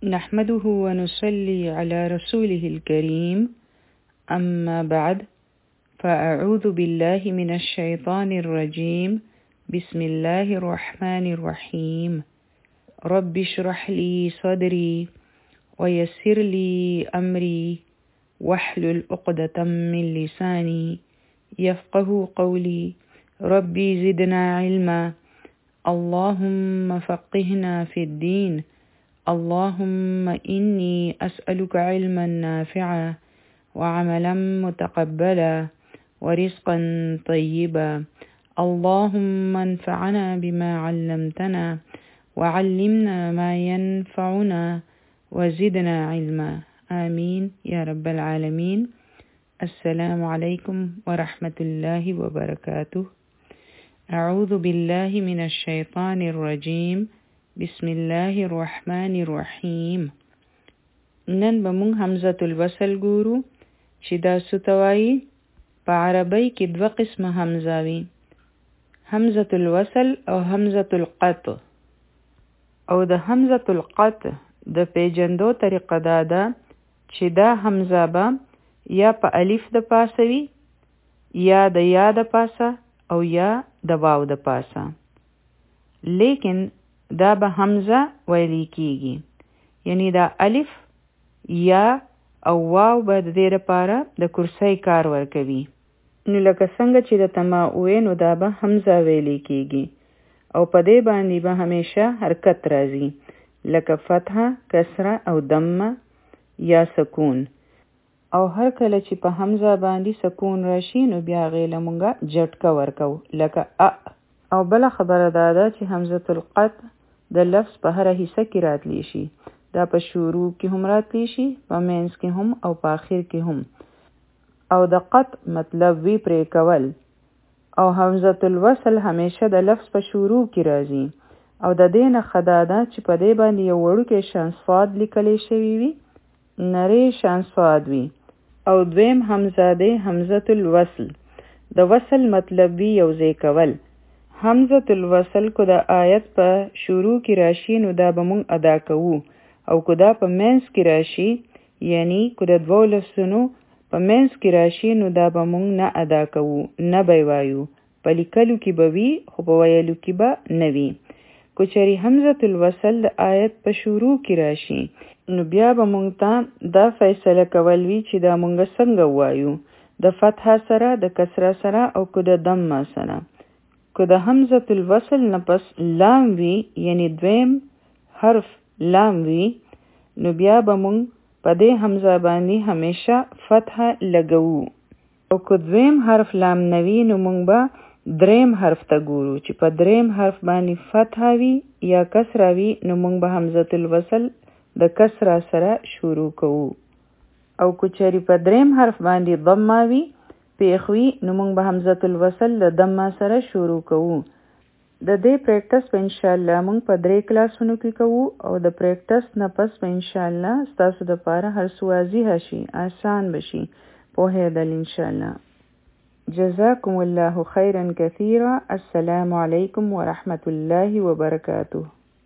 نحمده ونصلي على رسوله الكريم أما بعد فأعوذ بالله من الشيطان الرجيم بسم الله الرحمن الرحيم رب اشرح لي صدري ويسر لي أمري واحلل عقدة من لساني يفقه قولي ربي زدنا علما اللهم فقهنا في الدين اللهم إني أسألك علما نافعا وعملا متقبلا ورزقا طيبا اللهم انفعنا بما علمتنا وعلمنا ما ينفعنا وزدنا علما آمين يا رب العالمين. السلام عليكم ورحمة الله وبركاته. أعوذ بالله من الشيطان الرجيم بسم الله الرحمن الرحيم. نن بمون حمزة الوصل ګورو چې دا ستوایي په عربی کې دوه قسمه حمزاوي، حمزة الوصل او حمزة القطع. او د حمزة القطع د پیجندو طریقه دا ده چې دا حمزه به یا په الف د پاسه وي یا د پاسه او یا د واو د پاسه، لیکن دا به حمزه ویلی کیږي، یعنی دا الف یا او واو به د دې لپاره د کرسۍ کار ورکوي. نو لکه څنګه چې د تماوې نو دا به حمزه ویلی کیږي او په دې باندې به همیشه حرکت راځي، لکه فتحه، کسره او ضمه یا سکون. او هر کله چې په حمزه باندې سکون راشي نو بیا غیله مونږه جټکه ورکو، لکه ا. او بل خبره دا ده چې حمزة القطع د لفظ په هر حصہ کې راتلی شي، دا په شروع کې هم راتلی شي، په منځ کې هم او په آخر کې هم. او د قطع مطلب وی پرې کول. او حمزة الوصل همیشه د لفظ په شروع کې راځي او د دې نه خدا ده چې په دې باندې یو وړوکی شانصاد لیکلی شوی وي، نری شانصاد وي. او دویم حمزه دی حمزة الوصل، د وصل مطلب وی یو ځای کول. حمزة الوصل کو د آیت په شروع کې راشي نو دا به مونږ ادا کوو، او کو دا په منځ کې راشي یعنی کو د دوو لفظونو په منځ کې راشي نو دا به مونږ نه ادا کوو، نه به وایو، په لیکلو کې به وي خو په ویلو کې به نه وي. کو چېرې حمزة الوصل د آیت په شروع کې راشي نو بیا به مونږ ته دا فیصله کول وي چې دا مونږ څنګه وایو، د فتحه سره، د کسره سره او کو د ضمه سره. کو د حمزة الوصل نه پس لام وي یعنی دویم حرف لام وي نو بیا به مونږ په دې حمزه باندې همیشه فتحه لګوو. او کو دویم حرف لام نوي نو مونږ به دریم حرف ته ګورو چې په دریم حرف باندې فتحه وي یا کسره وي نو مونږ به حمزة الوصل د کسره سره شروع کوو. او کو چېرې په دریم حرف باندې ضمه وي پیښوي نو مونږ به حمزة الوصل د ضمه سره شروع کوو. د دې پریکټس په انشاءالله مونږ په 3 کلاسونو کې کوو او د پریکټس نه پس په انشاءالله ستاسو دپاره هر څه واضح شي، آسان بشي پوهېدل انشاءالله. جزاكم الله خيرا كثيرا. السلام عليكم ورحمة الله وبركاته.